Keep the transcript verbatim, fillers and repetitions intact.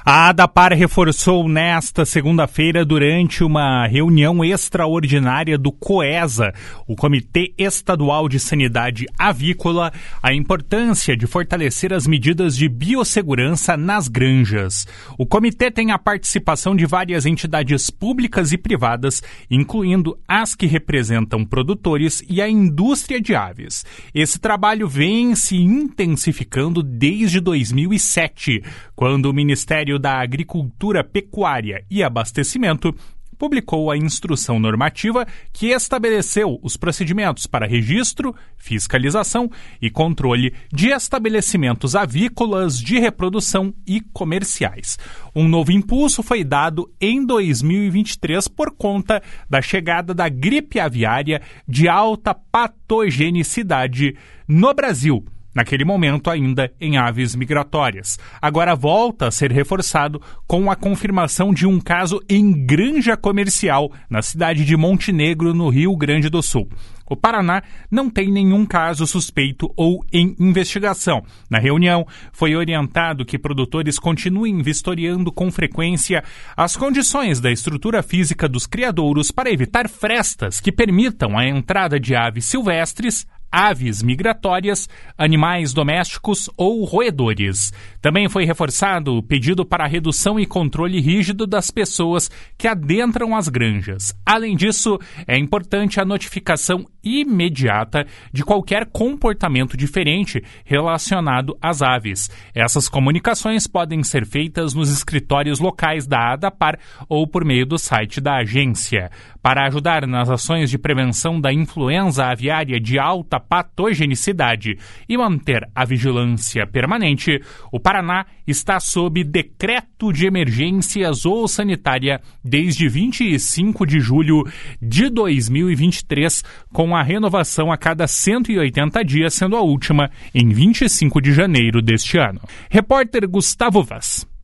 A ADAPAR reforçou nesta segunda-feira, durante uma reunião extraordinária do COESA, o Comitê Estadual de Sanidade Avícola, a importância de fortalecer as medidas de biossegurança nas granjas. O comitê tem a participação de várias entidades públicas e privadas, incluindo as que representam produtores e a indústria de aves. Esse trabalho vem se intensificando desde dois mil e sete, quando o Ministério da Agricultura, Pecuária e Abastecimento publicou a instrução normativa que estabeleceu os procedimentos para registro, fiscalização e controle de estabelecimentos avícolas de reprodução e comerciais. Um novo impulso foi dado em dois mil e vinte e três por conta da chegada da gripe aviária de alta patogenicidade no Brasil, naquele momento ainda em aves migratórias. Agora volta a ser reforçado com a confirmação de um caso em granja comercial na cidade de Montenegro, no Rio Grande do Sul. O Paraná não tem nenhum caso suspeito ou em investigação. Na reunião, foi orientado que produtores continuem vistoriando com frequência as condições da estrutura física dos criadouros para evitar frestas que permitam a entrada de aves silvestres, aves migratórias, animais domésticos ou roedores. Também foi reforçado o pedido para a redução e controle rígido das pessoas que adentram as granjas. Além disso, é importante a notificação imediata de qualquer comportamento diferente relacionado às aves. Essas comunicações podem ser feitas nos escritórios locais da ADAPAR ou por meio do site da agência. Para ajudar nas ações de prevenção da influenza aviária de alta patogenicidade e manter a vigilância permanente, o Paraná está sob decreto de emergência zoossanitária desde vinte e cinco de julho de dois mil e vinte e três, com a renovação a cada cento e oitenta dias, sendo a última em vinte e cinco de janeiro deste ano. Repórter Gustavo Vaz.